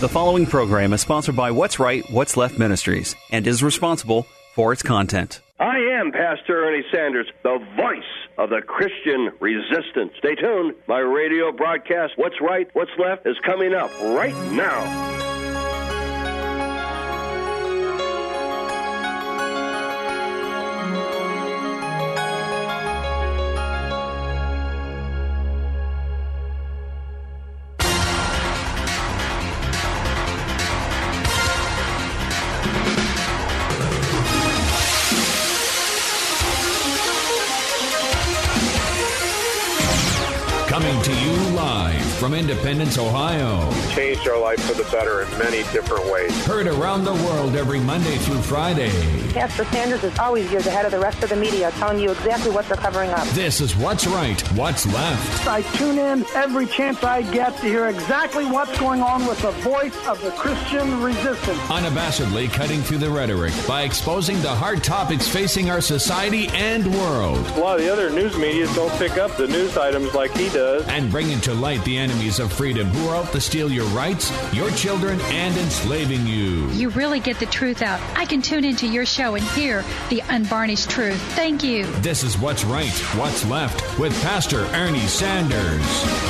The following program is sponsored by What's Right, What's Left Ministries and is responsible for its content. I am Pastor Ernie Sanders, the voice of the Christian resistance. Stay tuned. My radio broadcast, What's Right, What's Left, is coming up right now. Coming to you live from Independence, Ohio. Changed our life for the better in many different ways. Heard around the world every Monday through Friday. Pastor Sanders is always years ahead of the rest of the media, telling you exactly what they're covering up. This is What's Right, What's Left. I tune in every chance I get to hear exactly what's going on with the voice of the Christian resistance. Unabashedly cutting through the rhetoric by exposing the hard topics facing our society and world. A lot of the other news media don't pick up the news items like he does. And bringing to light the enemies of freedom who are out to steal your rights, your children, and enslaving you. You really get the truth out. I can tune into your show and hear the unvarnished truth. Thank you. This is What's Right, What's Left with Pastor Ernie Sanders.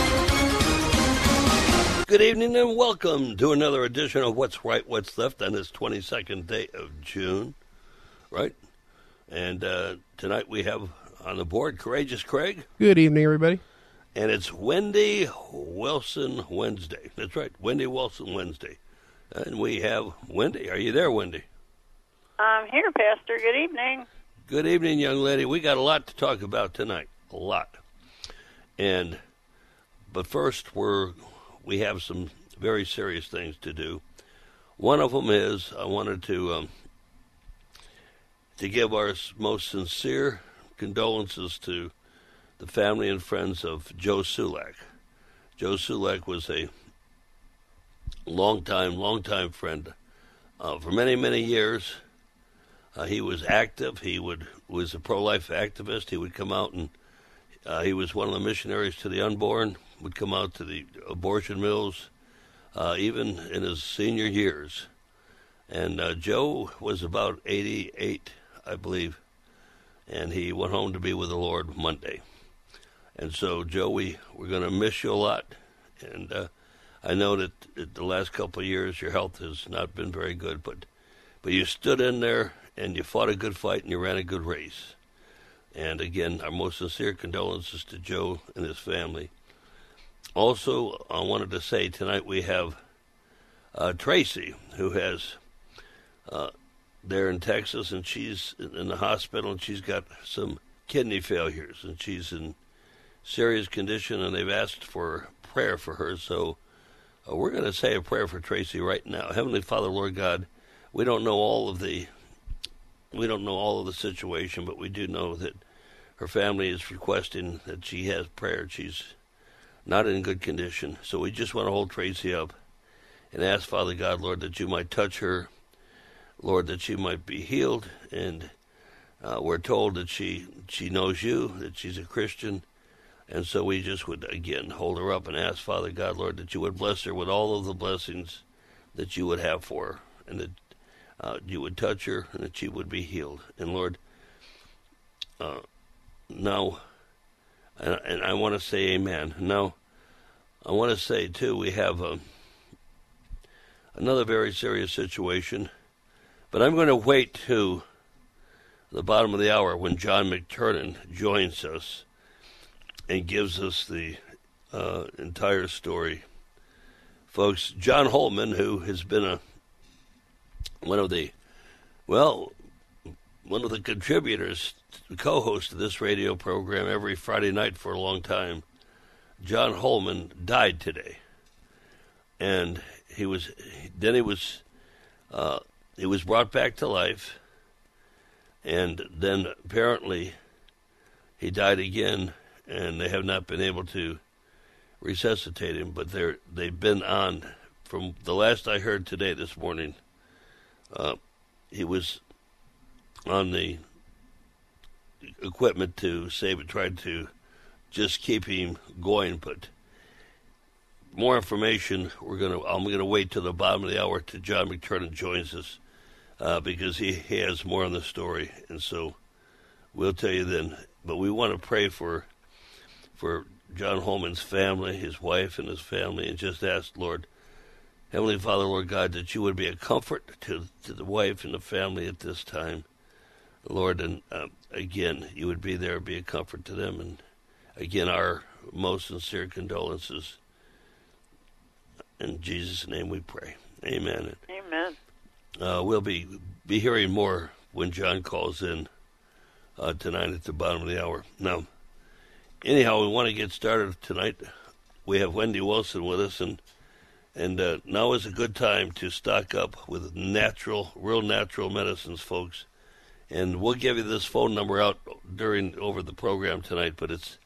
Good evening and welcome to another edition of What's Right, What's Left on this 22nd day of June, right? And tonight we have on the board Courageous Craig. Good evening, everybody. And it's Wendy Wilson Wednesday. That's right, Wendy Wilson Wednesday. And we have Wendy. Are you there, Wendy? I'm here, Pastor. Good evening. Good evening, young lady. We got a lot to talk about tonight. A lot. But first, we have some very serious things to do. One of them is I wanted to give our most sincere condolences to the family and friends of Joe Sulak. Joe Sulak was a long-time friend for many, many years. He was active. He was a pro-life activist. He would come out and he was one of the missionaries to the unborn, would come out to the abortion mills, even in his senior years. And Joe was about 88, I believe, and he went home to be with the Lord Monday. And so, Joe, we're going to miss you a lot. And I know that the last couple of years your health has not been very good, but you stood in there and you fought a good fight and you ran a good race. And again, our most sincere condolences to Joe and his family. Also, I wanted to say tonight we have Tracy, who has there in Texas, and she's in the hospital, and she's got some kidney failures, and she's in serious condition, and they've asked for prayer for her. So we're going to say a prayer for Tracy right now. Heavenly Father, Lord God, we don't know all of the situation, but we do know that her family is requesting that she has prayer. She's not in good condition, so we just want to hold Tracy up and ask, Father God, Lord, that you might touch her, Lord, that she might be healed. And we're told that she knows you, that she's a Christian. And so we just would, again, hold her up and ask, Father God, Lord, that you would bless her with all of the blessings that you would have for her, and that you would touch her, and that she would be healed. And Lord, now, and I want to say amen. Now, I want to say, too, we have another very serious situation, but I'm going to wait to the bottom of the hour when John McTernan joins us and gives us the entire story. Folks, John Holman, who has been one of the contributors, co-host of this radio program every Friday night for a long time, John Holman died today. And he was brought back to life, and then apparently he died again, and they have not been able to resuscitate him, but they've been on, from the last I heard today, this morning, he was on the equipment to save it, tried to just keep him going, but more information, I'm gonna wait till the bottom of the hour till John McTernan joins us, because he has more on the story, and so we'll tell you then. But we want to pray for John Holman's family, his wife and his family, and just ask, Lord, Heavenly Father, Lord God, that you would be a comfort to the wife and the family at this time, Lord, and again, you would be there, be a comfort to them, and again, our most sincere condolences. In Jesus' name we pray. Amen. Amen. We'll be hearing more when John calls in tonight at the bottom of the hour. Now, anyhow, we want to get started tonight. We have Wendy Wilson with us, and now is a good time to stock up with real natural medicines, folks. And we'll give you this phone number out over the program tonight, but it's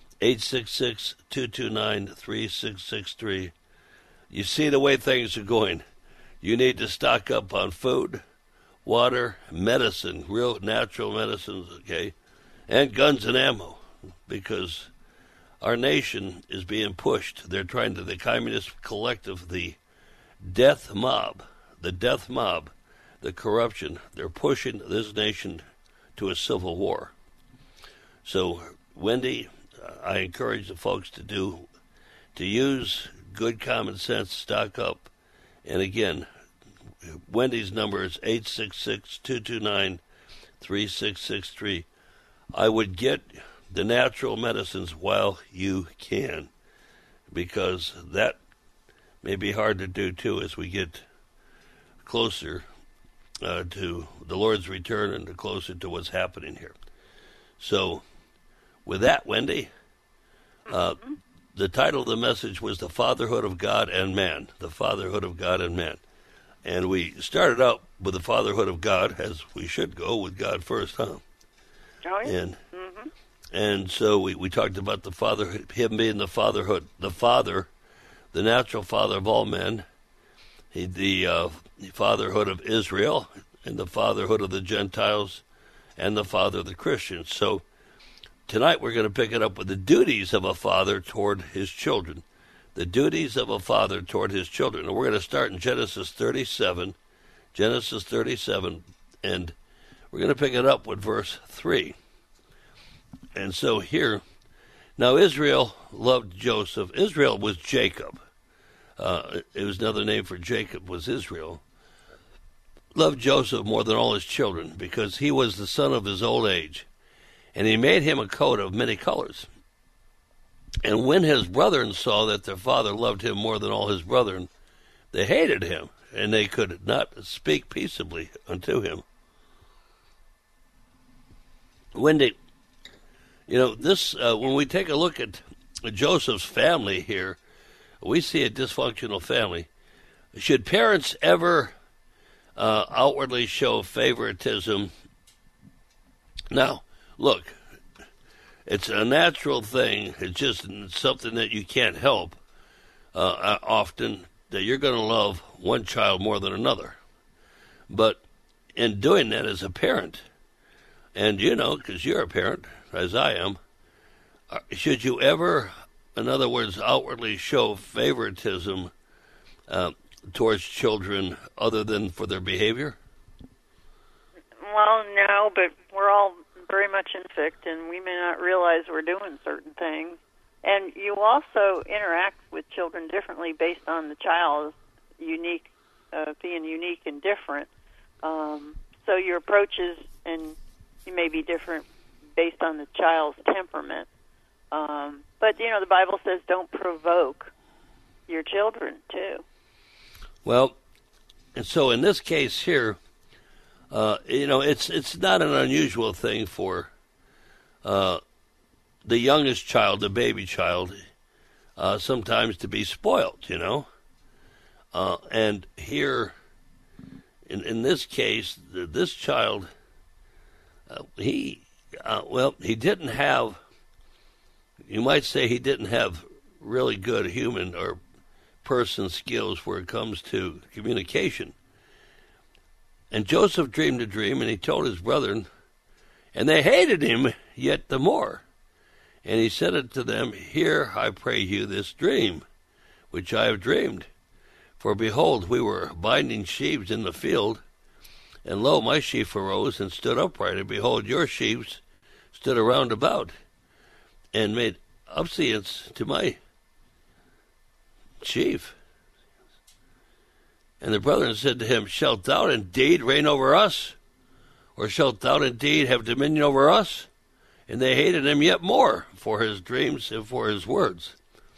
866-229-3663. You see the way things are going. You need to stock up on food, water, medicine, real natural medicines, okay, and guns and ammo, because our nation is being pushed. They're trying to, the Communist Collective, the death mob, the corruption, they're pushing this nation to a civil war. So, Wendy, I encourage the folks to use good common sense, stock up. And again, Wendy's number is 866-229-3663. I would get the natural medicines while you can, because that may be hard to do too as we get closer to the Lord's return and closer to what's happening here. So, with that, Wendy, the title of the message was The Fatherhood of God and Man. The Fatherhood of God and Man. And we started out with the fatherhood of God, as we should go with God first, huh? Oh, yeah. And so we talked about the Father, him being the fatherhood, the Father, the natural Father of all men, the fatherhood of Israel, and the fatherhood of the Gentiles, and the Father of the Christians. So tonight we're going to pick it up with the duties of a father toward his children. The duties of a father toward his children. And we're going to start in Genesis 37. Genesis 37, and we're going to pick it up with verse 3. And so here, now Israel loved Joseph. Israel was Jacob. It was another name for Jacob, was Israel. Loved Joseph more than all his children, because he was the son of his old age. And he made him a coat of many colors. And when his brethren saw that their father loved him more than all his brethren, they hated him, and they could not speak peaceably unto him. Wendy, this when we take a look at Joseph's family here, we see a dysfunctional family. Should parents ever outwardly show favoritism? Now, look, it's a natural thing. It's just something that you can't help often, that you're going to love one child more than another. But in doing that as a parent, and because you're a parent, as I am, should you ever, in other words, outwardly show favoritism towards children other than for their behavior? Well, no, but we're all very much infect, and we may not realize we're doing certain things. And you also interact with children differently based on the child's being unique and different. So your approaches and you may be different based on the child's temperament. But the Bible says don't provoke your children too. Well, and so in this case here, it's not an unusual thing for the youngest child, the baby child, sometimes to be spoiled, and here, in this case, this child, he didn't have, you might say he didn't have really good human or person skills where it comes to communication. And Joseph dreamed a dream, and he told his brethren, and they hated him yet the more. And he said unto them, Hear, I pray you, this dream. which I have dreamed. For behold, we were binding sheaves in the field, and lo, my sheaf arose and stood upright, and behold, your sheaves stood around about, and made obeisance to my sheaf. And the brethren said to him, Shalt thou indeed reign over us? Or shalt thou indeed have dominion over us? And they hated him yet more for his dreams and for his words.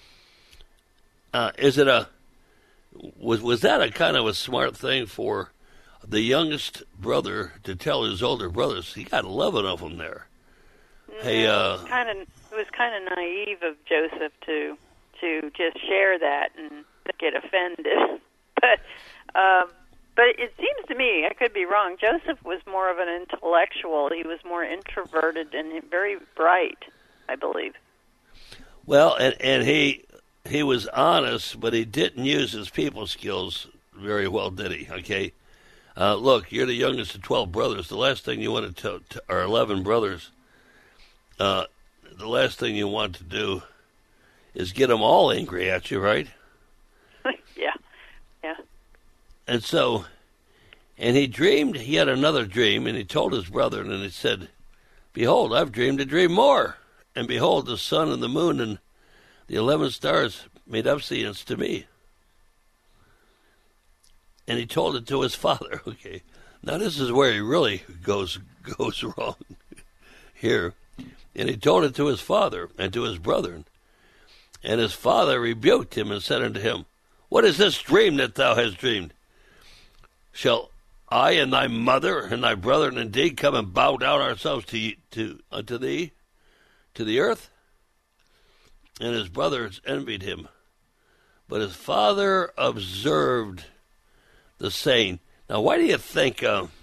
Was that a kind of a smart thing for the youngest brother to tell his older brothers? He got 11 of them there. Hey, it was kind of naive of Joseph to just share that and get offended. But it seems to me, I could be wrong, Joseph was more of an intellectual. He was more introverted and very bright, I believe. Well, and he was honest, but he didn't use his people skills very well, did he? Okay, look, you're the youngest of 12 brothers. The last thing you want to tell, or 11 brothers, the last thing you want to do is get them all angry at you, right? Yeah. And so, and he had another dream, and he told his brethren, and he said, Behold, I've dreamed a dream more. And behold, the sun and the moon and the 11 stars made obeisance to me. And he told it to his father. Okay, now this is where he really goes wrong here. And he told it to his father and to his brethren. And his father rebuked him and said unto him, What is this dream that thou hast dreamed? Shall I and thy mother and thy brethren indeed come and bow down ourselves unto thee, to the earth? And his brothers envied him. But his father observed the saying. Now, why do you think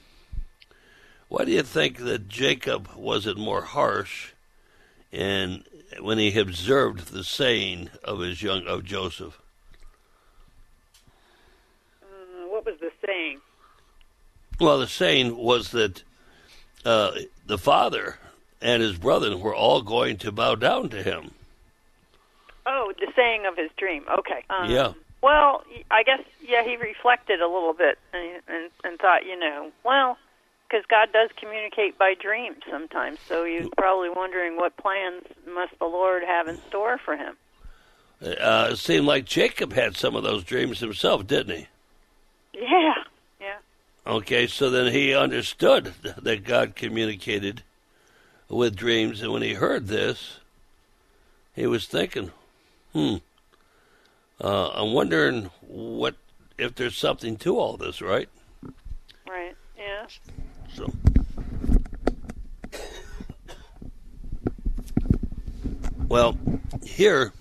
that Jacob wasn't more harsh, and when he observed the saying of Joseph? What was the saying? Well, the saying was that the father and his brethren were all going to bow down to him. Oh, the saying of his dream. Okay. Yeah. Well, I guess, he reflected a little bit and thought, because God does communicate by dreams sometimes, so he was probably wondering what plans must the Lord have in store for him. It seemed like Jacob had some of those dreams himself, didn't he? Yeah. Okay, so then he understood that God communicated with dreams, and when he heard this, he was thinking, I'm wondering if there's something to all this, right? Right, yeah. So, well, here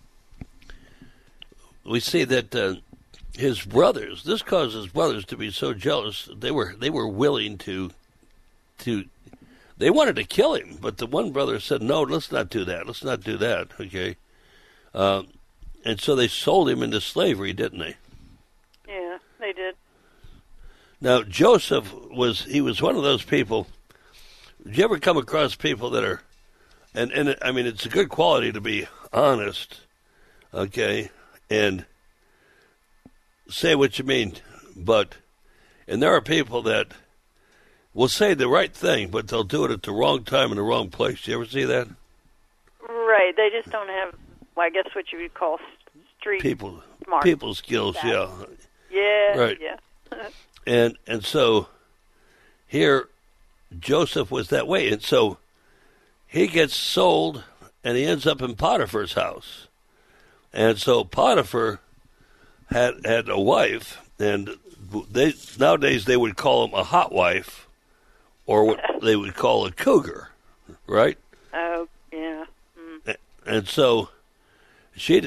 we see that his brothers, this caused his brothers to be so jealous. They were willing to they wanted to kill him, but the one brother said, no, let's not do that. Let's not do that, okay? And so they sold him into slavery, didn't they? Yeah, they did. Now, Joseph was one of those people. Did you ever come across people that are, and I mean, it's a good quality to be honest, okay, and say what you mean, and there are people that will say the right thing, but they'll do it at the wrong time in the wrong place. You ever see that? Right, they just don't have, I guess, what you would call street smart. People skills, yeah. Yeah, right. Yeah. and so here, Joseph was that way, and so he gets sold, and he ends up in Potiphar's house, and so Potiphar had a wife, and nowadays they would call him a hot wife, or what they would call a cougar, right? Oh, yeah. And so she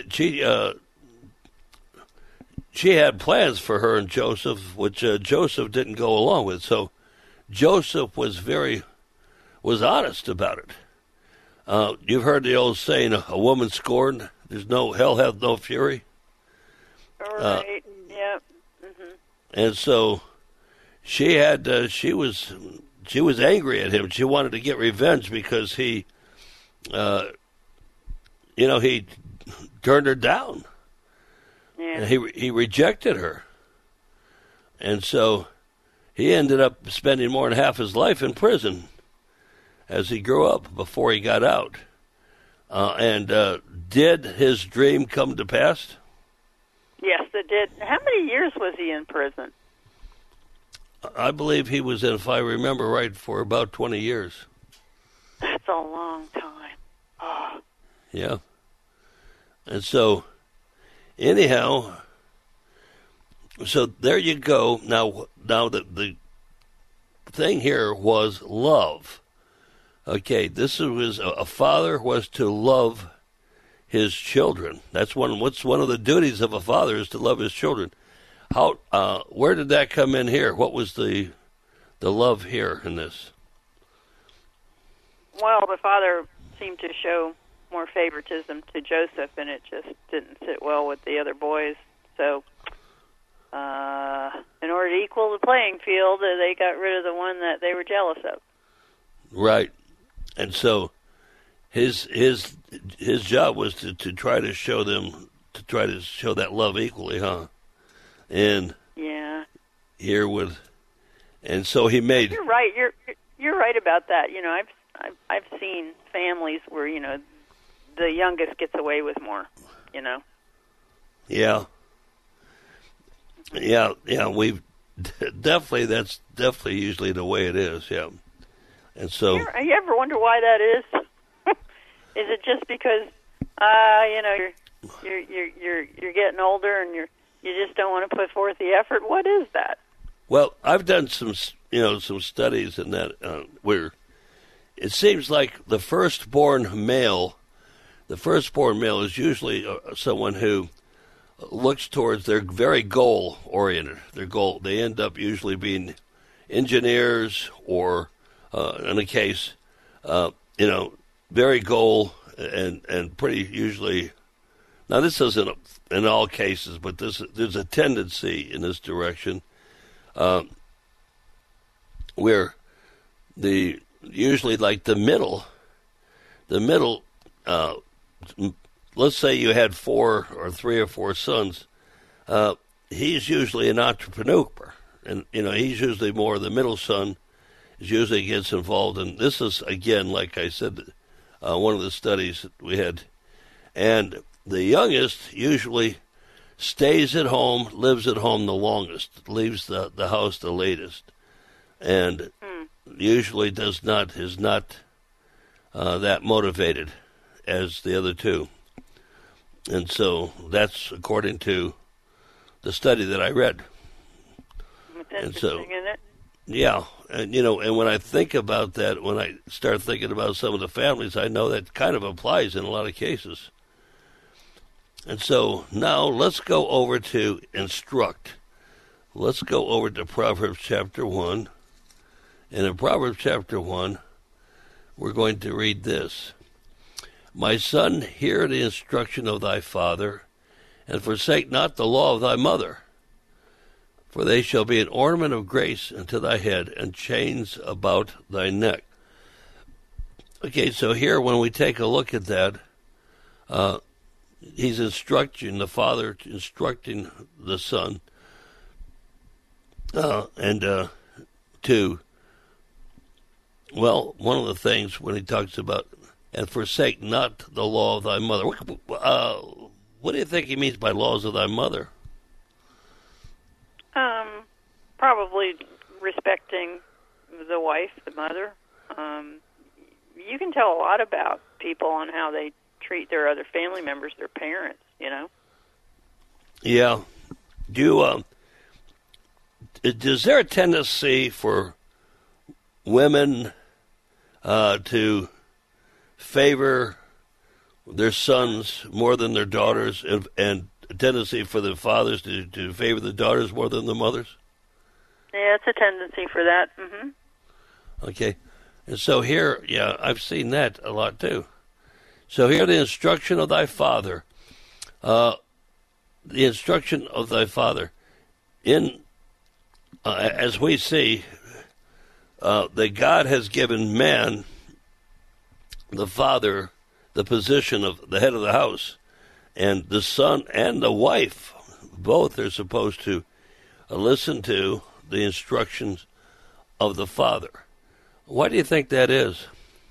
had plans for her and Joseph, which Joseph didn't go along with. So Joseph was honest about it. You've heard the old saying, "A woman scorned, there's no hell hath no fury." Right. Yeah. Mm-hmm. And so she was angry at him. She wanted to get revenge because he turned her down. Yeah. And he rejected her. And so he ended up spending more than half his life in prison as he grew up before he got out. Did his dream come to pass? Yes, it did. How many years was he in prison? I believe he was in, if I remember right, for about 20 years. That's a long time. Oh. Yeah. And so, anyhow, so there you go. Now the thing here was love. Okay, this was a father was to love his children. What's one of the duties of a father is to love his children. Where did that come in here? What was the love here in this? Well, the father seemed to show more favoritism to Joseph, and it just didn't sit well with the other boys. So, in order to equal the playing field, they got rid of the one that they were jealous of. Right, and so his job was to try to show that love equally, huh? And yeah, here with, and so he made. You're right. You're right about that. You know, I've seen families where the youngest gets away with more. You know. Yeah. We've definitely that's definitely usually the way it is. Yeah. And so. You ever wonder why that is? Is it just because you're getting older and you just don't want to put forth the effort? What is that? Well, I've done some studies in that where it seems like the firstborn male is usually someone who looks towards their very goal oriented. They end up usually being engineers or in a case, very goal and pretty usually. Now this isn't in all cases, but there's a tendency in this direction where usually like the middle. Let's say you had 4 or 3 or 4 sons. He's usually an entrepreneur, and he's usually more the middle son. Usually gets involved, and this is again, like I said, one of the studies that we had, and the youngest usually stays at home, lives at home the longest, leaves the house the latest, and usually is not that motivated as the other two. And so that's according to the study that I read. And so, isn't it? Yeah, and and when I think about that, when I start thinking about some of the families, I know that kind of applies in a lot of cases. And so now let's go over to instruct. Let's go over to Proverbs chapter 1. And in Proverbs chapter 1, we're going to read this. My son, hear the instruction of thy father, and forsake not the law of thy mother. For they shall be an ornament of grace unto thy head, and chains about thy neck. Okay, so here when we take a look at that, he's instructing the father, instructing the son, one of the things when he talks about, and forsake not the law of thy mother. What do you think he means by laws of thy mother? Probably respecting the wife, the mother. You can tell a lot about people on how they treat their other family members, their parents, Yeah. Is there a tendency for women to favor their sons more than their daughters, and a tendency for the fathers to favor the daughters more than the mothers? Yeah, it's a tendency for that. Mm-hmm. Okay. And so here, yeah, I've seen that a lot too. So here the instruction of thy father. The instruction of thy father. As we see, that God has given man, the father, the position of the head of the house, and the son and the wife both are supposed to listen to the instructions of the father. Why do you think that is?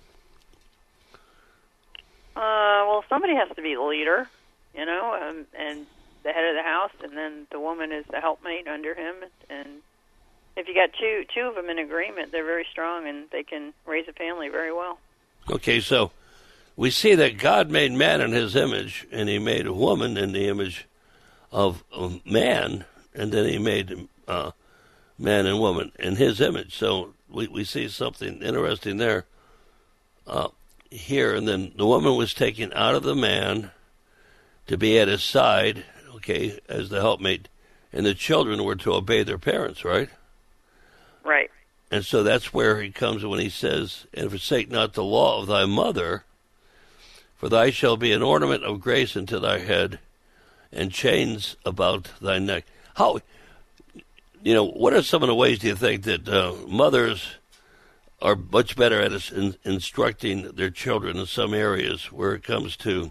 Well, somebody has to be the leader, and the head of the house, and then the woman is the helpmate under him. And if you got two of them in agreement, they're very strong, and they can raise a family very well. Okay, so we see that God made man in his image, and he made a woman in the image of man, and then he made man and woman in his image. So we see something interesting there here. And then the woman was taken out of the man to be at his side, okay, as the helpmate, and the children were to obey their parents, right? Right. And so that's where he comes when he says, and forsake not the law of thy mother, for thy shall be an ornament of grace unto thy head, and chains about thy neck. How, what are some of the ways do you think that mothers are much better at instructing their children in some areas where it comes to,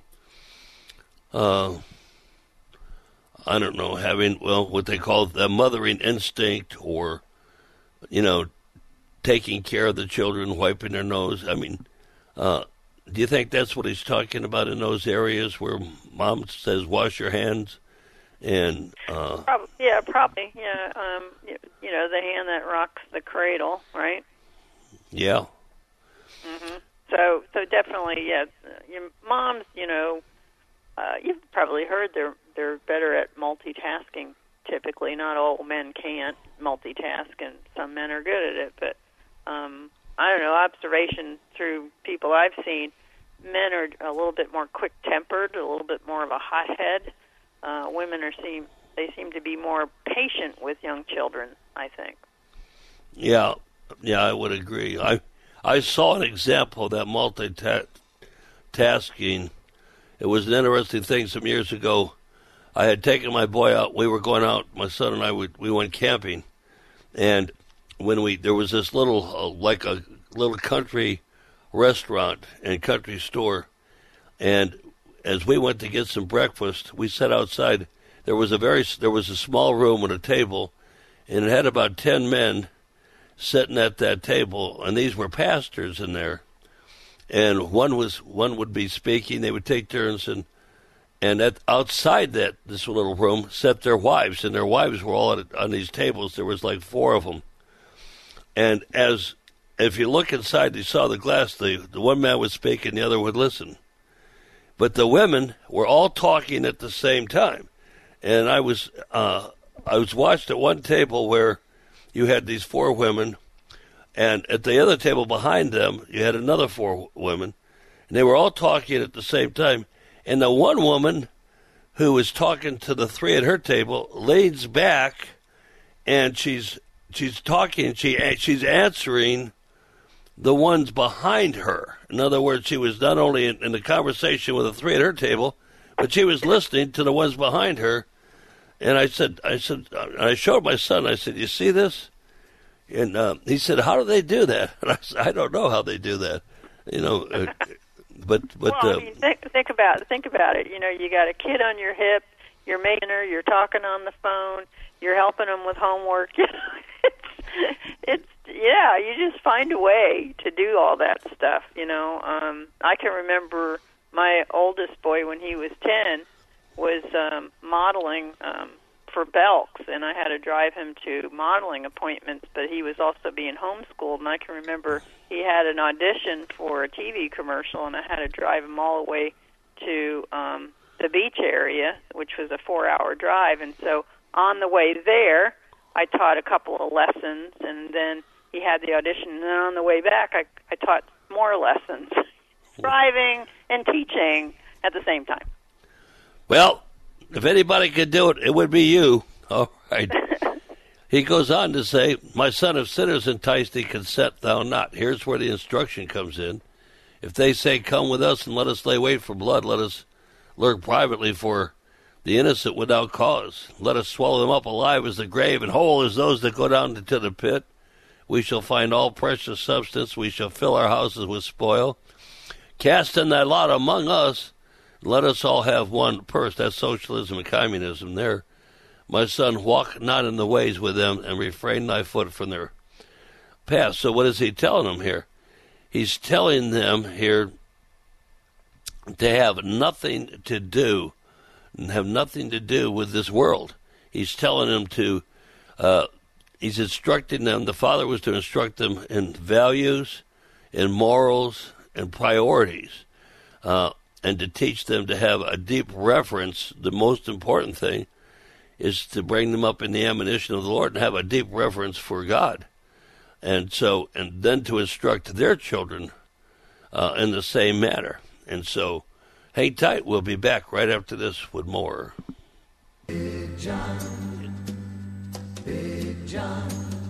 having, what they call the mothering instinct, or, taking care of the children, wiping their nose? I mean, do you think that's what he's talking about in those areas where mom says, wash your hands? And probably. Yeah. The hand that rocks the cradle, right? Yeah. Mm-hmm. So definitely, yes. Your moms, you've probably heard they're better at multitasking. Typically, not all men can't multitask, and some men are good at it. But I don't know. Observation through people I've seen, men are a little bit more quick-tempered, a little bit more of a hothead. Women seem to be more patient with young children, I think. Yeah, I would agree. I saw an example of that multitasking. It was an interesting thing some years ago. I had taken my boy out. We were going out. My son and I, we went camping, and when there was this little like a little country restaurant and country store, and as we went to get some breakfast, we sat outside. There was a small room with a table, and it had about 10 men sitting at that table, and these were pastors in there. And one would be speaking. They would take turns, and outside this little room sat their wives, and their wives were all on these tables. There was like 4 of them. And if you look inside, you saw the glass. The one man would speak, and the other would listen. But the women were all talking at the same time. And I was watched at one table where you had these 4 women, and at the other table behind them, you had another 4 women, and they were all talking at the same time. And the one woman who was talking to the 3 at her table leans back, and she's talking. She's answering the ones behind her. In other words, she was not only in the conversation with the 3 at her table, but she was listening to the ones behind her. And I showed my son. I said, "You see this?" And he said, "How do they do that?" And I said, "I don't know how they do that." But well, I mean, think about it. You got a kid on your hip. You're making her. You're talking on the phone. You're helping them with homework. It's you just find a way to do all that stuff. I can remember my oldest boy when he was 10 was modeling for Belks, and I had to drive him to modeling appointments, but he was also being homeschooled, and I can remember he had an audition for a TV commercial, and I had to drive him all the way to the beach area, which was a 4-hour drive, and so on the way there, I taught a couple of lessons, and then he had the audition, and then on the way back, I taught more lessons, driving and teaching at the same time. Well, if anybody could do it, it would be you. All right. He goes on to say, "My son, if sinners entice thee, consent thou not." Here's where the instruction comes in. If they say, "Come with us and let us lay wait for blood, let us lurk privately for the innocent without cause. Let us swallow them up alive as the grave, and whole as those that go down into the pit. We shall find all precious substance. We shall fill our houses with spoil. Cast in thy lot among us. Let us all have one purse." That's socialism and communism there. My son, walk not in the ways with them, and refrain thy foot from their path. So what is he telling them here? He's telling them here to have nothing to do, and have nothing to do with this world. He's telling them to, he's instructing them, the Father was to instruct them in values, in morals, and priorities, and to teach them to have a deep reverence. The most important thing is to bring them up in the admonition of the Lord and have a deep reverence for God. And so, and then to instruct their children in the same manner. And so, hang tight. We'll be back right after this with more. Big John, Big John.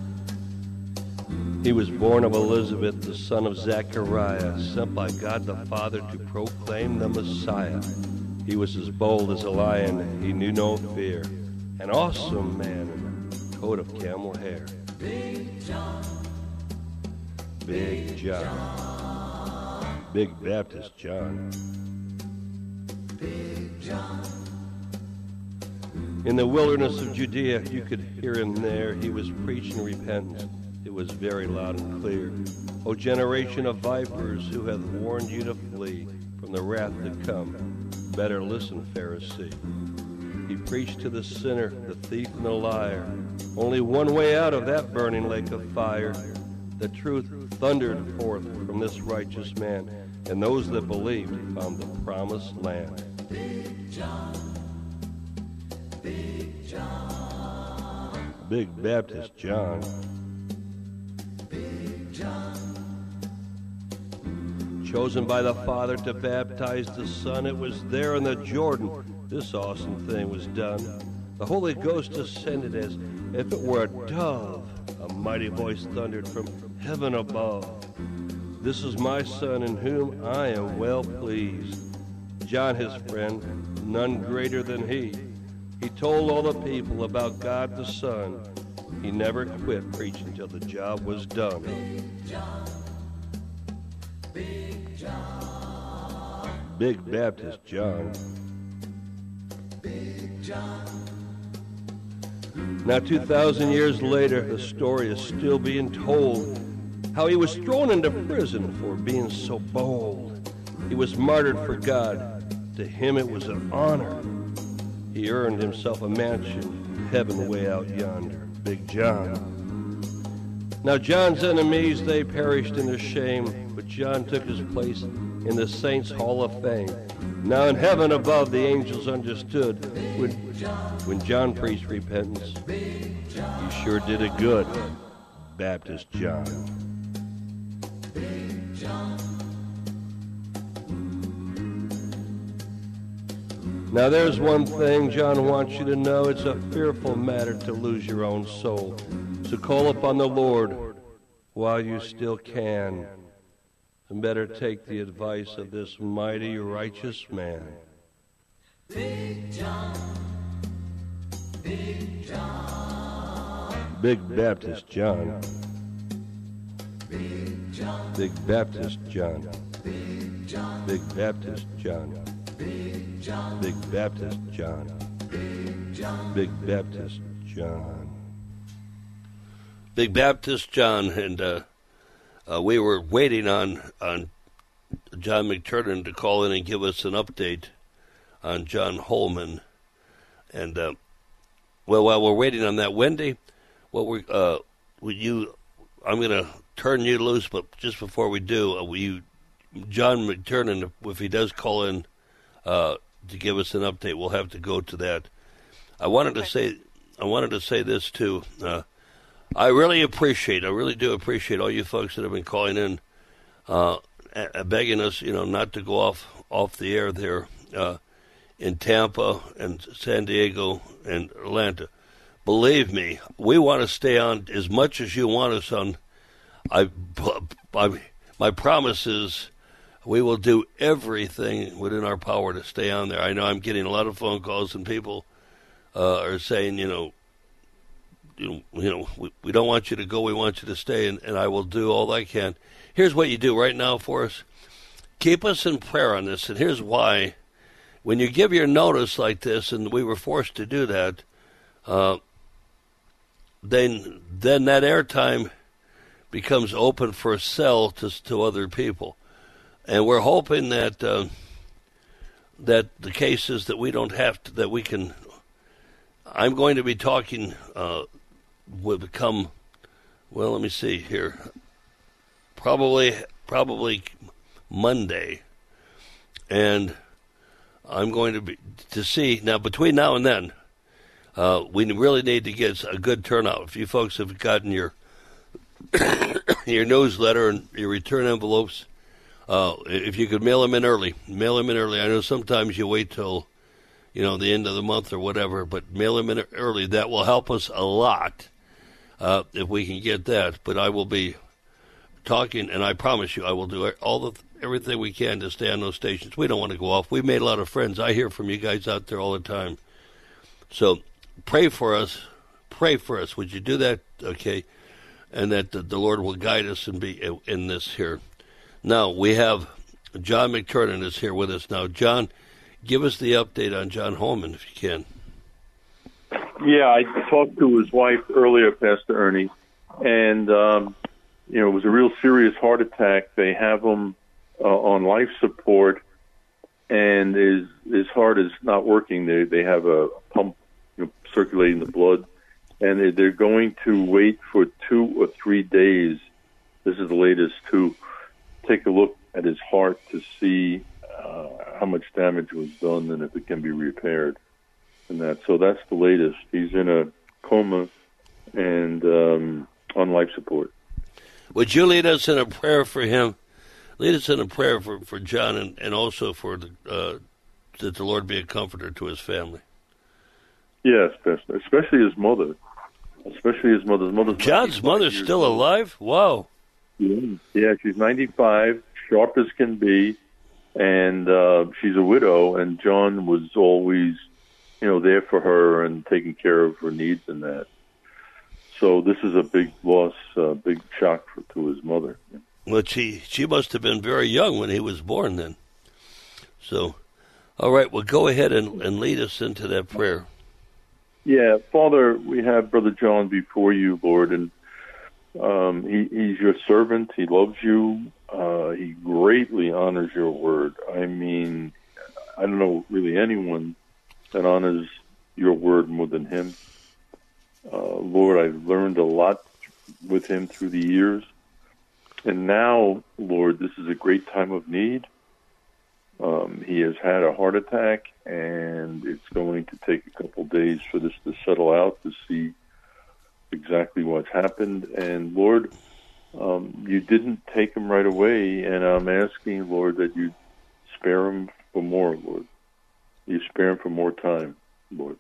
He was born of Elizabeth, the son of Zechariah, sent by God the Father to proclaim the Messiah. He was as bold as a lion. He knew no fear. An awesome man in a coat of camel hair. Big John, Big John, Big Baptist John. Big John. In the wilderness of Judea, you could hear him there. He was preaching repentance. It was very loud and clear. O generation of vipers, who hath warned you to flee from the wrath to come, better listen, Pharisee. He preached to the sinner, the thief, and the liar. Only one way out of that burning lake of fire. The truth thundered forth from this righteous man, and those that believed found the promised land. Big John, Big John, Big Baptist John. Big John. Chosen by the Father to baptize the Son, it was there in the Jordan this awesome thing was done. The Holy Ghost descended as if it were a dove. A mighty voice thundered from heaven above. This is my Son in whom I am well pleased. John, his friend, none greater than he. He told all the people about God the Son. He never quit preaching till the job was done. Big John, Big John, Big Baptist John. Big John. Now 2,000 years later, the story is still being told. How he was thrown into prison for being so bold. He was martyred for God. To him it was an honor. He earned himself a mansion in heaven way out yonder. Big John. Now John's enemies, they perished in their shame, but John took his place in the saints' hall of fame. Now in heaven above, the angels understood when John preached repentance. He sure did it good, Baptist John. Big John. Now there's one thing John wants you to know. It's a fearful matter to lose your own soul. So call upon the Lord while you still can. And better take the advice of this mighty righteous man. Big John, Big John, Big Baptist John. Big John, Big Baptist John. Big John, Big Baptist John. Big John, Big Baptist John. Big John, Big Baptist John. Big Baptist John, and we were waiting on John McTurnan to call in and give us an update on John Holman. And well, while we're waiting on that, Wendy, what I'm going to turn you loose, but just before we do, John McTurnan, if he does call in to give us an update, we'll have to go to that. I wanted to say this too. I really do appreciate all you folks that have been calling in, begging us, not to go off the air there in Tampa and San Diego and Atlanta. Believe me, we want to stay on as much as you want us on. My promise is we will do everything within our power to stay on there. I know I'm getting a lot of phone calls and people are saying, we don't want you to go, we want you to stay, and I will do all I can. Here's what you do right now for us. Keep us in prayer on this, and here's why. When you give your notice like this, and we were forced to do that, then that airtime becomes open for sale to other people. And we're hoping that that the cases that we don't have to, that we can, I'm going to be talking, will become, well, let me see here, probably Monday. And I'm going to see, now between now and then, we really need to get a good turnout. If you folks have gotten your your newsletter and your return envelopes, if you could mail them in early. I know sometimes you wait till, the end of the month or whatever, but mail them in early. That will help us a lot if we can get that. But I will be talking, and I promise you I will do everything we can to stay on those stations. We don't want to go off. We've made a lot of friends. I hear from you guys out there all the time. So pray for us. Pray for us. Would you do that? Okay. And that the Lord will guide us and be in this here. Now, we have John McTurnan is here with us now. John, give us the update on John Holman, if you can. Yeah, I talked to his wife earlier, Pastor Ernie, and, it was a real serious heart attack. They have him on life support, and his heart is not working. They have a pump circulating the blood, and they're going to wait for 2 or 3 days. This is the latest, to take a look at his heart to see how much damage was done and if it can be repaired. And so that's the latest. He's in a coma and on life support. Would you lead us in a prayer for him? Lead us in a prayer for John and also for that the Lord be a comforter to his family. Yes, Pastor. Especially his mother. His mother. John's mother's still alive? Wow. Yeah, she's 95, sharp as can be, and she's a widow, and John was always, there for her and taking care of her needs and that. So this is a big loss, big shock to his mother. Well, she must have been very young when he was born then. So, all right, well, go ahead and lead us into that prayer. Yeah, Father, we have Brother John before you, Lord, and he's your servant. He loves you. He greatly honors your word. I mean, I don't know really anyone that honors your word more than him. Lord, I've learned a lot with him through the years. And now, Lord, this is a great time of need. He has had a heart attack, and it's going to take a couple days for this to settle out to see exactly what's happened. And, Lord, you didn't take him right away, and I'm asking, Lord, that you spare him for more, Lord. You spare him for more time, Lord.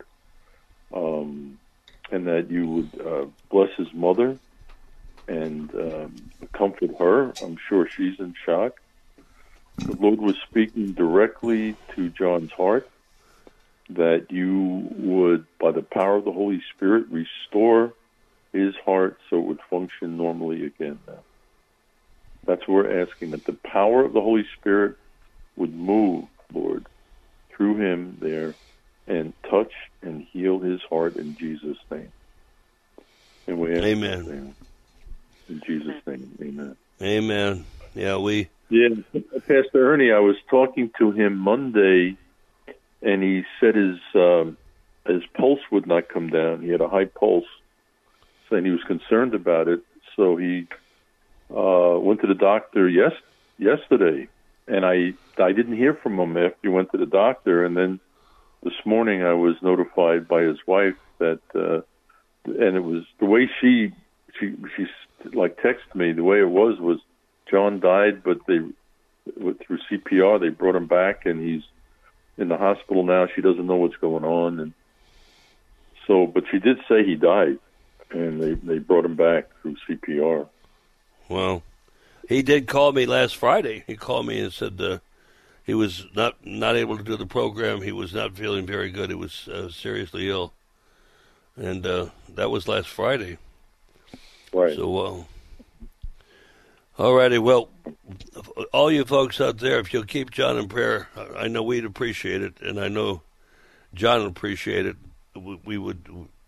And that you would bless his mother and comfort her. I'm sure she's in shock. The Lord was speaking directly to John's heart, that you would, by the power of the Holy Spirit, restore his heart so it would function normally again now. That's what we're asking, that the power of the Holy Spirit would move, Lord, through him there and touch and heal his heart in Jesus' name. And we ask Amen. In Jesus' name, amen. Amen. Yeah, Pastor Ernie, I was talking to him Monday, and he said his pulse would not come down. He had a high pulse, and he was concerned about it. So he went to the doctor yesterday, and I didn't hear from him after he went to the doctor. And then this morning I was notified by his wife that, and it was the way she like texted me. The way it was John died, but through CPR they brought him back, and he's in the hospital now. She doesn't know what's going on, and so, but she did say he died, and they brought him back through CPR. Well, he did call me last Friday. He called me and said he was not able to do the program. He was not feeling very good. He was seriously ill, and that was last Friday. Right. So, all righty. Well, all you folks out there, if you'll keep John in prayer, I know we'd appreciate it, and I know John would appreciate it. We would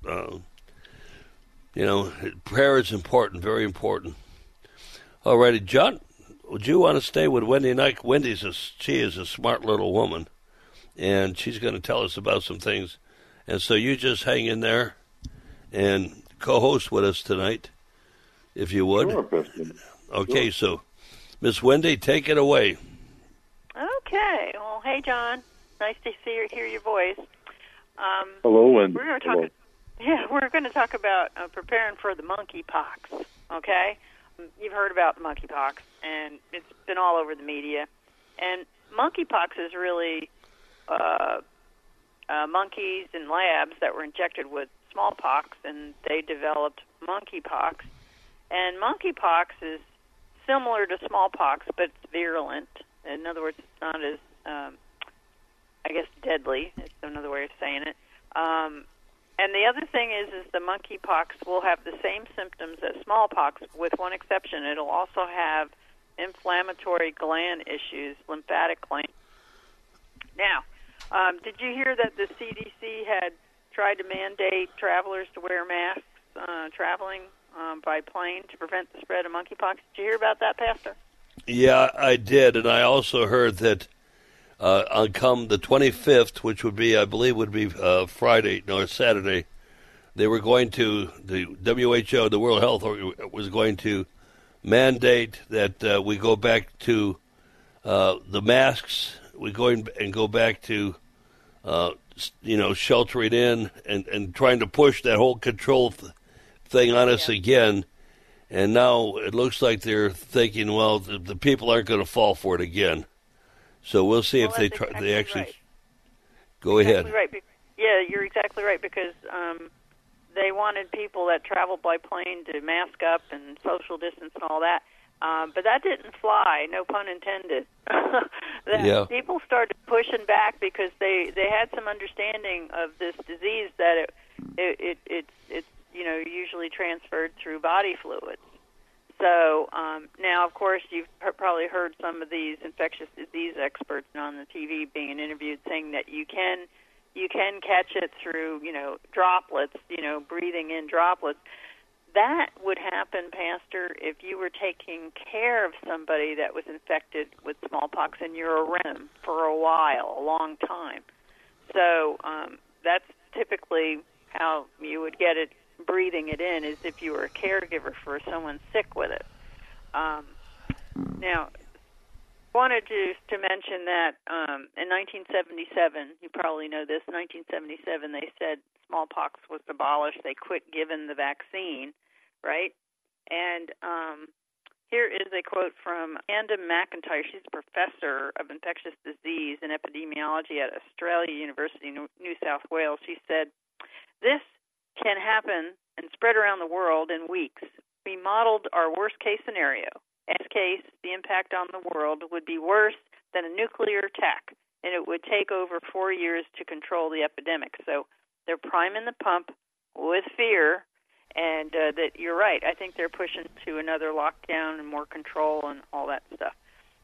prayer is important, very important. All righty, John, would you want to stay with Wendy tonight? She is a smart little woman, and she's going to tell us about some things. And so you just hang in there and co-host with us tonight, if you would. Sure, Preston. Okay, Sure. So Miss Wendy, take it away. Okay. Well, hey, John. Nice to hear your voice. Hello, Wendy. We're going to talk about preparing for the monkeypox. Okay, you've heard about the monkeypox, and it's been all over the media. And monkeypox is really monkeys in labs that were injected with smallpox, and they developed monkeypox. And monkeypox is similar to smallpox, but it's virulent. In other words, it's not as, deadly. It's another way of saying it. And the other thing is the monkeypox will have the same symptoms as smallpox, with one exception. It'll also have inflammatory gland issues, lymphatic gland. Now, did you hear that the CDC had tried to mandate travelers to wear masks traveling by plane to prevent the spread of monkeypox? Did you hear about that, Pastor? Yeah, I did, and I also heard that on come the 25th, which would be, I believe, Saturday, they were going to, the WHO, the World Health Organization, was going to mandate that we go back to the masks. We go back to, sheltering in and trying to push that whole control thing on us again. And now it looks like they're thinking, well, the people aren't going to fall for it again. So we'll see if they try. Exactly they actually right. Go ahead. Right. Yeah, you're exactly right, because they wanted people that traveled by plane to mask up and social distance and all that. But that didn't fly, no pun intended. People started pushing back because they had some understanding of this disease, that it's usually transferred through body fluids. So now, of course, you've probably heard some of these infectious disease experts on the TV being interviewed saying that you can catch it through droplets, breathing in droplets. That would happen, Pastor, if you were taking care of somebody that was infected with smallpox and you're around them for a while, a long time. So that's typically how you would get it, breathing it in, is if you were a caregiver for someone sick with it. Now, wanted to mention that in 1977, you probably know this, in 1977 they said smallpox was abolished. They quit giving the vaccine, right? And here is a quote from Amanda McIntyre. She's a professor of infectious disease and epidemiology at Australia University, New South Wales. She said, "This can happen and spread around the world in weeks. We modeled our worst-case scenario. In this case, the impact on the world would be worse than a nuclear attack, and it would take over 4 years to control the epidemic." So they're priming the pump with fear, and that you're right. I think they're pushing to another lockdown and more control and all that stuff.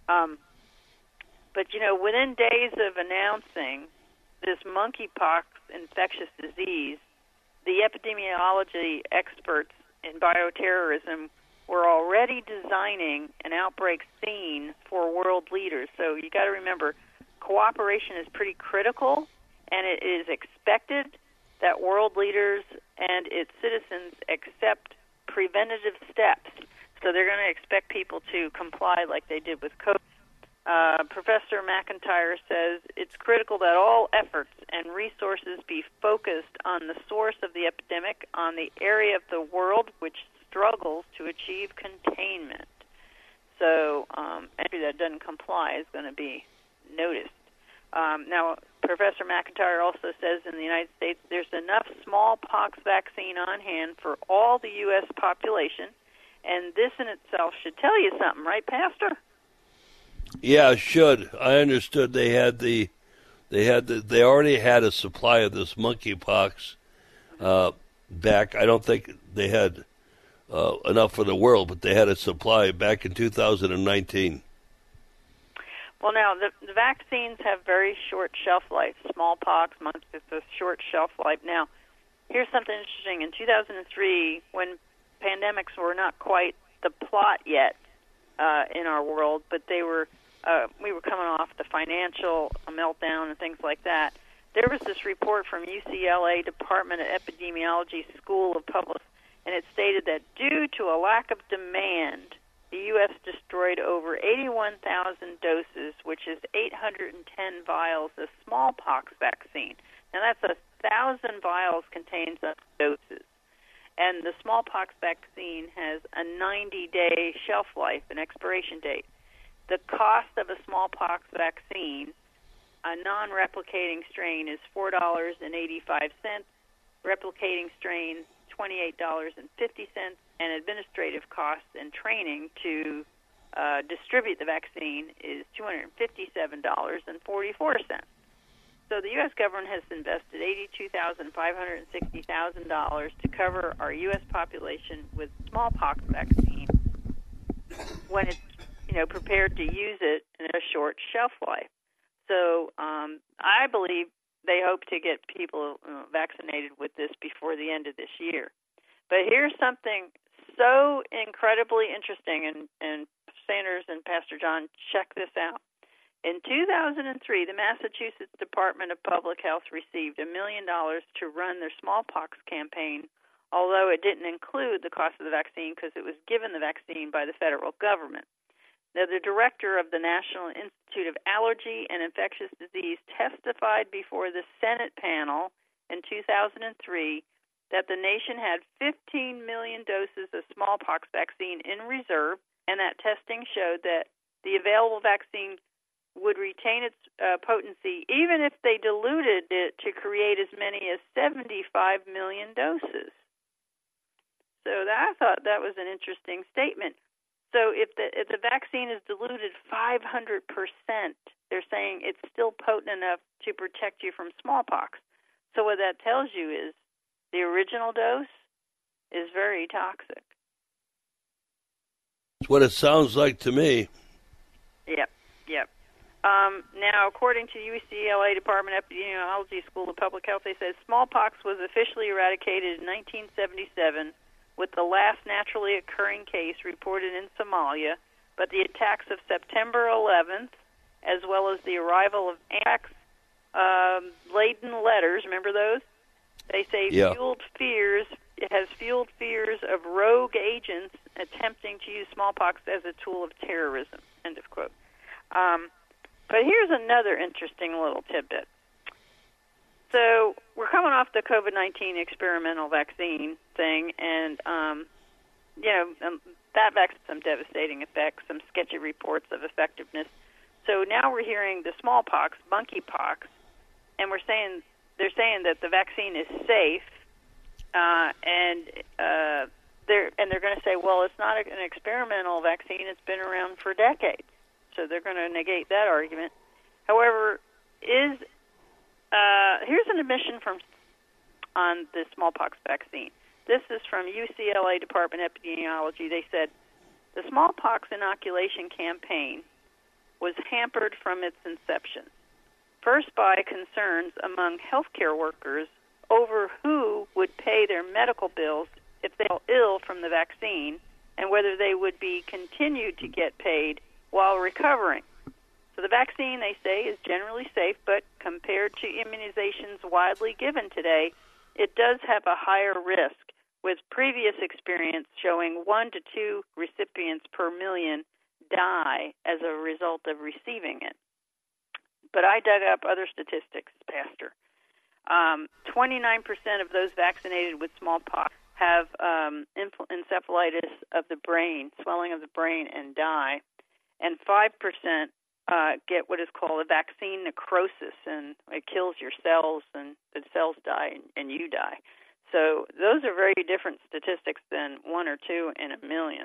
But, within days of announcing this monkeypox infectious disease, the epidemiology experts in bioterrorism were already designing an outbreak scene for world leaders. So you got to remember, cooperation is pretty critical, and it is expected that world leaders and its citizens accept preventative steps. So they're going to expect people to comply like they did with COVID. Professor McIntyre says it's critical that all efforts and resources be focused on the source of the epidemic, on the area of the world which struggles to achieve containment. So anybody that doesn't comply is going to be noticed. Now, Professor McIntyre also says in the United States there's enough smallpox vaccine on hand for all the U.S. population, and this in itself should tell you something, right, Pastor? Yeah, it should. I understood they already had a supply of this monkeypox back. I don't think they had enough for the world, but they had a supply back in 2019. Well, now, the vaccines have very short shelf life. Smallpox, monkeypox, a short shelf life. Now, here's something interesting. In 2003, when pandemics were not quite the plot yet in our world, but we were coming off the financial meltdown and things like that, there was this report from UCLA Department of Epidemiology School of Public, and it stated that due to a lack of demand, the U.S. destroyed over 81,000 doses, which is 810 vials of smallpox vaccine. Now, that's 1,000 vials contains doses. And the smallpox vaccine has a 90-day shelf life, an expiration date. The cost of a smallpox vaccine, a non-replicating strain, is $4.85. Replicating strains, $28.50, and administrative costs and training to distribute the vaccine is $257.44. So the U.S. government has invested $82,560,000 to cover our U.S. population with smallpox vaccine when it's prepared to use it in a short shelf life. So I believe they hope to get people vaccinated with this before the end of this year. But here's something so incredibly interesting, and Sanders and Pastor John, check this out. In 2003, the Massachusetts Department of Public Health received $1 million to run their smallpox campaign, although it didn't include the cost of the vaccine because it was given the vaccine by the federal government. Now, the director of the National Institute of Allergy and Infectious Disease testified before the Senate panel in 2003 that the nation had 15 million doses of smallpox vaccine in reserve, and that testing showed that the available vaccine would retain its potency even if they diluted it to create as many as 75 million doses. So I thought that was an interesting statement. So if the vaccine is diluted 500%, they're saying it's still potent enough to protect you from smallpox. So what that tells you is the original dose is very toxic. That's what it sounds like to me. Yep. Now, according to UCLA Department of Epidemiology School of Public Health, they said smallpox was officially eradicated in 1977 with the last naturally occurring case reported in Somalia, but the attacks of September 11th, as well as the arrival of anthrax-laden letters, remember those? They say it has fueled fears of rogue agents attempting to use smallpox as a tool of terrorism, end of quote. But here's another interesting little tidbit. So we're coming off the COVID-19 experimental vaccine thing, and, that vaccine had some devastating effects, some sketchy reports of effectiveness. So now we're hearing the smallpox, monkeypox, and they're saying that the vaccine is safe, and they're going to say, well, it's not an experimental vaccine; it's been around for decades. So they're going to negate that argument. However, here's an admission on the smallpox vaccine. This is from UCLA Department of Epidemiology. They said the smallpox inoculation campaign was hampered from its inception. First by concerns among healthcare workers over who would pay their medical bills if they fell ill from the vaccine and whether they would be continued to get paid while recovering. So the vaccine, they say, is generally safe, but compared to immunizations widely given today, it does have a higher risk, with previous experience showing 1 to 2 recipients per million die as a result of receiving it. But I dug up other statistics, Pastor. 29% of those vaccinated with smallpox have encephalitis of the brain, swelling of the brain, and die. And 5% get what is called a vaccine necrosis, and it kills your cells, and the cells die, and you die. So those are very different statistics than 1 or 2 in a million.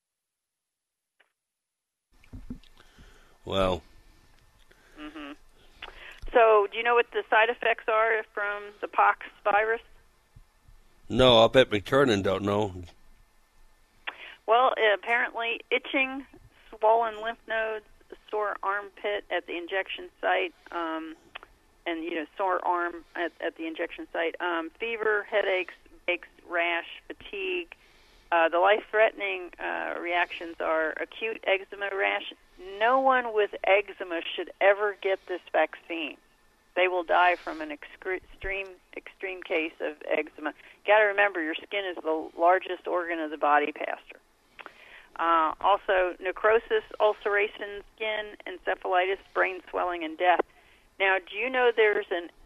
Wow. Mm-hmm. So do you know what the side effects are from the pox virus? No, I'll bet McTurnan don't know. Well, apparently itching, swollen lymph nodes, sore armpit at the injection site, and sore arm at the injection site. Fever, headaches, aches, rash, fatigue. The life-threatening reactions are acute eczema rash. No one with eczema should ever get this vaccine. They will die from an extreme case of eczema. Got to remember, your skin is the largest organ of the body, Pastor. Also, necrosis, ulceration, skin, encephalitis, brain swelling, and death. Now, do you know there's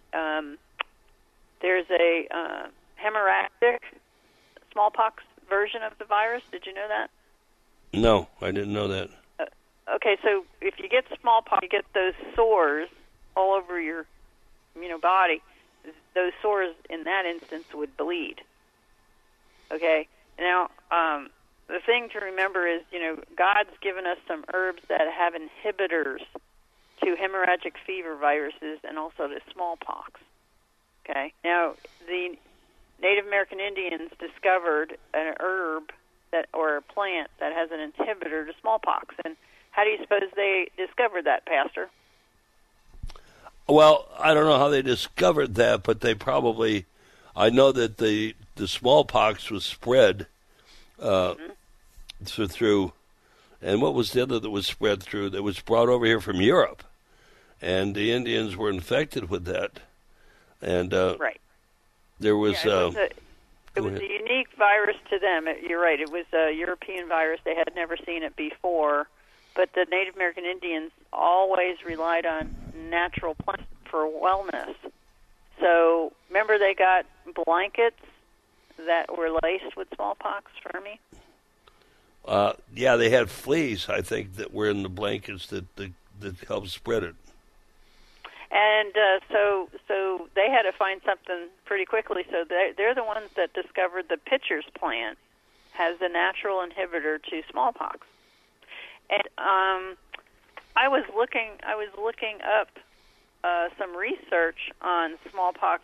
a hemorrhagic smallpox version of the virus? Did you know that? No, I didn't know that. Okay, so if you get smallpox, you get those sores all over your body. Those sores in that instance would bleed. Okay? Now, the thing to remember is, God's given us some herbs that have inhibitors to hemorrhagic fever viruses and also to smallpox. Okay? Now, the Native American Indians discovered an herb or a plant that has an inhibitor to smallpox. And how do you suppose they discovered that, Pastor? Well, I don't know how they discovered that, but they probably, I know that the smallpox was spread through, and what was the other that was spread through, that was brought over here from Europe, and the Indians were infected with that, and right. There was... it was a unique virus to them. You're right, it was a European virus. They had never seen it before, but the Native American Indians always relied on natural plants for wellness. So, remember they got blankets that were laced with smallpox, Fermi? Yeah, they had fleas, I think, that were in the blankets that helped spread it. And so they had to find something pretty quickly. So they're the ones that discovered the pitcher's plant has a natural inhibitor to smallpox. And I was looking up some research on smallpox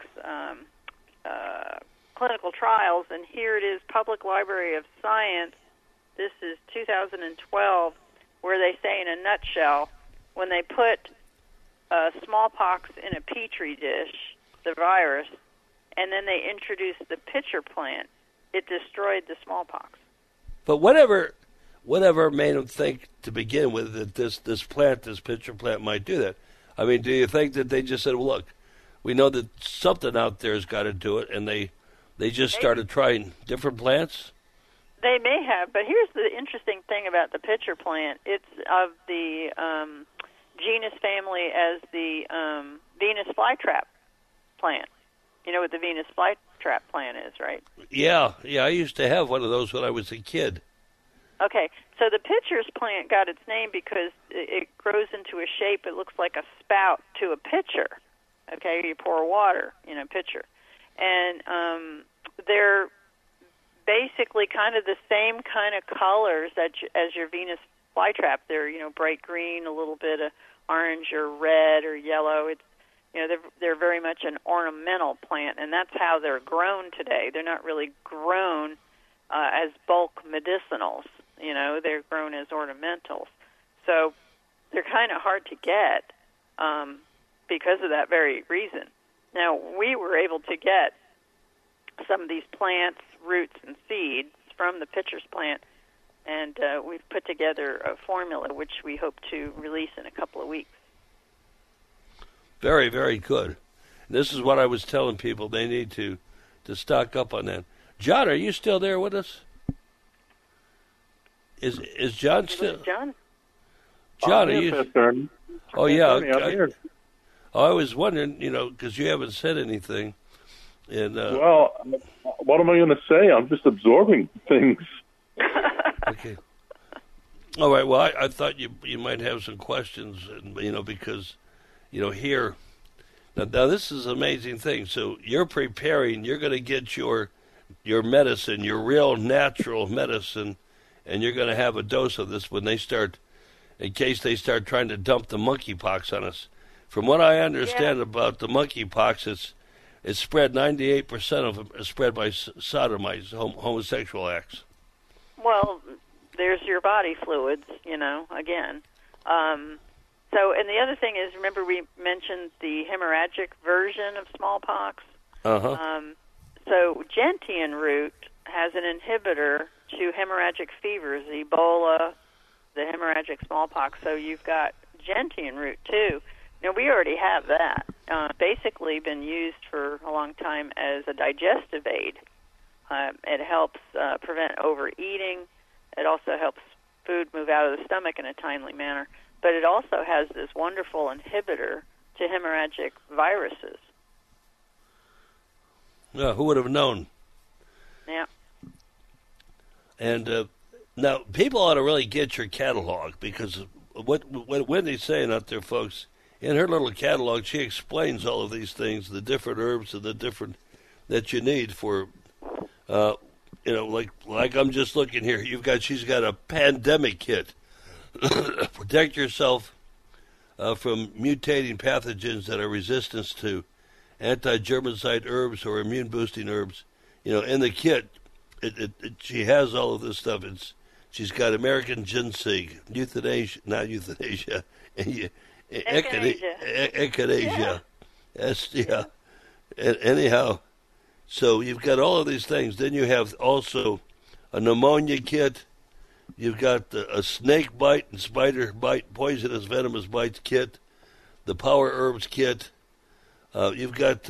clinical trials, and here it is, Public Library of Science. This is 2012, where they say in a nutshell, when they put smallpox in a petri dish, the virus, and then they introduced the pitcher plant, it destroyed the smallpox. But whatever made them think to begin with that this pitcher plant might do that? I mean, do you think that they just said, well, look, we know that something out there has got to do it, and they just started trying different plants? They may have, but here's the interesting thing about the pitcher plant. It's of the genus family as the Venus flytrap plant. You know what the Venus flytrap plant is, right? Yeah, I used to have one of those when I was a kid. Okay, so the pitcher's plant got its name because it grows into a shape, it looks like a spout to a pitcher. Okay, you pour water in a pitcher. And they're basically kind of the same kind of colors as your Venus flytrap. They're, bright green, a little bit of orange or red or yellow. It's, they're very much an ornamental plant, and that's how they're grown today. They're not really grown as bulk medicinals. They're grown as ornamentals. So they're kind of hard to get because of that very reason. Now, we were able to get some of these plants, roots, and seeds from the pitcher's plant, and we've put together a formula which we hope to release in a couple of weeks. Very, very good. This is what I was telling people. They need to stock up on that. John, are you still there with us? Is John still? John, are you? Oh, yeah. I'm here. I was wondering, because you haven't said anything. And well, what am I going to say? I'm just absorbing things. Okay. All right. Well, I thought you might have some questions, because, here. Now this is an amazing thing. So you're preparing. You're going to get your medicine, your real natural medicine, and you're going to have a dose of this when they start, in case they start trying to dump the monkeypox on us. From what I understand about the monkeypox, it's spread, 98% of it is spread by sodomites, homosexual acts. Well, there's your body fluids, again. So So, and the other thing is, remember we mentioned the hemorrhagic version of smallpox? Uh-huh. So gentian root has an inhibitor to hemorrhagic fevers, Ebola, the hemorrhagic smallpox. So you've got gentian root, too. Now, we already have that. Basically been used for a long time as a digestive aid. It helps prevent overeating. It also helps food move out of the stomach in a timely manner. But it also has this wonderful inhibitor to hemorrhagic viruses. Who would have known? Yeah. And now, people ought to really get your catalog, because what Wendy's saying out there, folks, in her little catalog, she explains all of these things, the different herbs and the different that you need for, like I'm just looking here. She's got a pandemic kit. Protect yourself from mutating pathogens that are resistant to anti-germicide herbs or immune-boosting herbs. In the kit, she has all of this stuff. She's got American ginseng, echinacea. Yeah. Anyhow, so you've got all of these things. Then you have also a pneumonia kit. You've got a snake bite and spider bite, poisonous venomous bites kit, the power herbs kit. You've got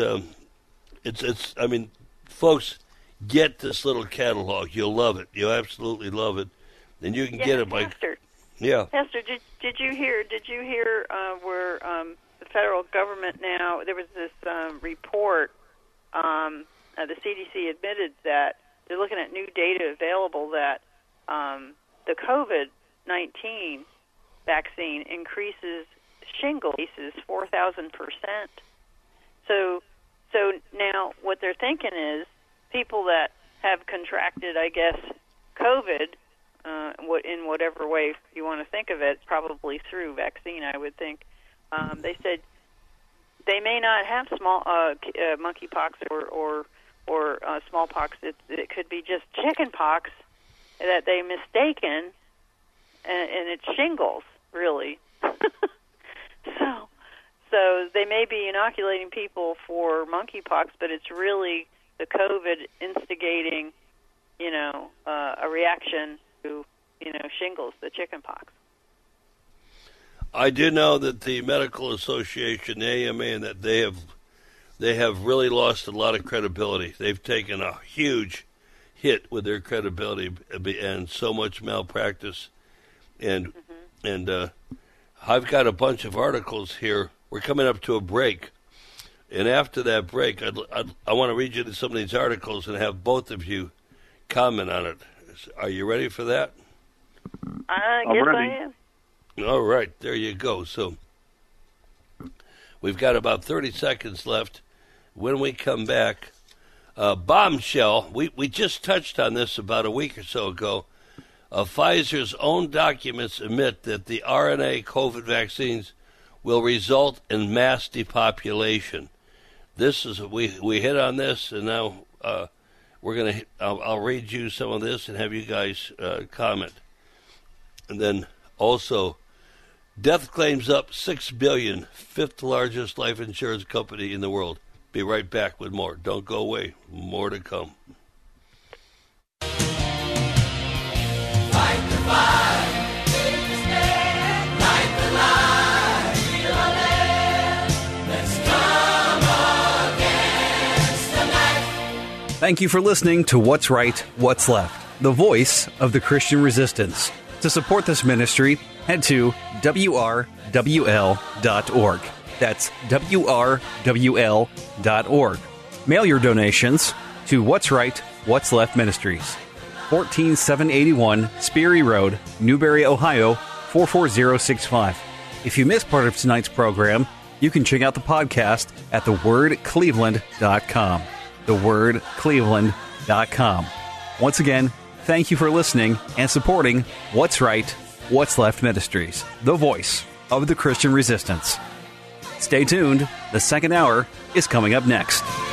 folks, get this little catalog. You'll love it. You'll absolutely love it, and you can get it by. Pastor, Pastor, did you hear where the federal government now? There was this report. The CDC admitted that they're looking at new data available that the COVID-19 vaccine increases shingles cases 4,000%. So now what they're thinking is people that have contracted, I guess, COVID, in whatever way you want to think of it, probably through vaccine, I would think. They said they may not have small monkeypox or smallpox. It could be just chickenpox that they mistaken, and it's shingles, really. So they may be inoculating people for monkeypox, but it's really the COVID instigating, a reaction to, shingles, the chickenpox. I do know that the Medical Association, the AMA, and that they have really lost a lot of credibility. They've taken a huge hit with their credibility and so much malpractice. And I've got a bunch of articles here. We're coming up to a break. And after that break, I want to read you some of these articles and have both of you comment on it. Are you ready for that? I guess I am. All right, there you go. So we've got about 30 seconds left. When we come back, bombshell, we just touched on this about a week or so ago. Pfizer's own documents admit that the RNA COVID vaccines will result in mass depopulation. This is we hit on this, and now I'll read you some of this and have you guys comment. And then also, death claims up $6 billion, fifth largest life insurance company in the world. Be right back with more. Don't go away. More to come. Fight the fight, take the stand, light the light, feel the land. Let's come against the night. Thank you for listening to What's Right, What's Left, the voice of the Christian resistance. To support this ministry, head to WRWL.org. That's WRWL.org. Mail your donations to What's Right, What's Left Ministries, 14781 Sperry Road, Newberry, Ohio, 44065. If you missed part of tonight's program, you can check out the podcast at thewordcleveland.com. Thewordcleveland.com. Once again, thank you for listening and supporting What's Right, What's Left Ministries, the voice of the Christian resistance. Stay tuned. The second hour is coming up next.